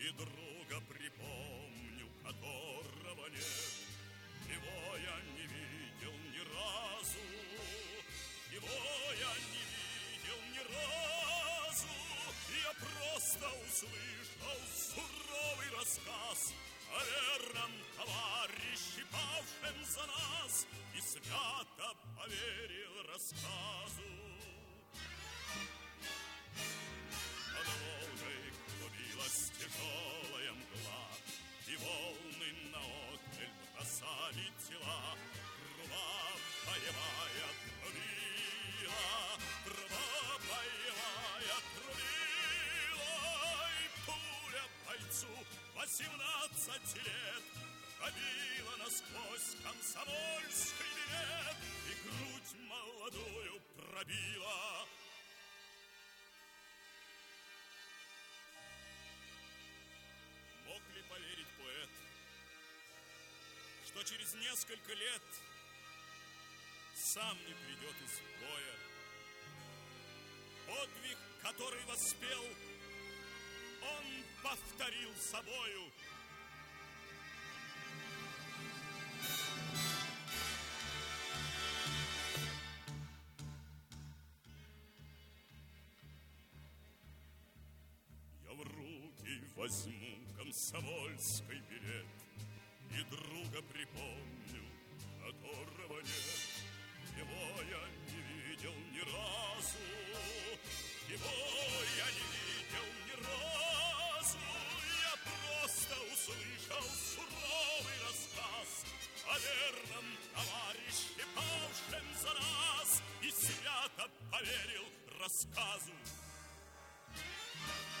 И друга припомню, которого нет. Его я не видел ни разу, его я не видел ни разу. Я просто услышал суровый рассказ о верном товарище, павшем за нас, и свято поверил рассказу. Над Волгой клубилась тяжелая мгла, и волны наотмель бросали тела. Труба боевая трубила, труба боевая трубила, и пуля бойцу 18 лет пробила насквозь комсомольский билет и грудь молодую пробила. Мог ли поверить поэт, что через несколько лет сам не придет из боя? Подвиг, который воспел, он повторил собою. Я в руки возьму комсомольский билет и друга припомню, которого нет. Его я не видел ни разу, его я не видел ни разу. Я просто услышал суровый рассказ о верном товарище, павшем за нас, и свято поверил рассказу.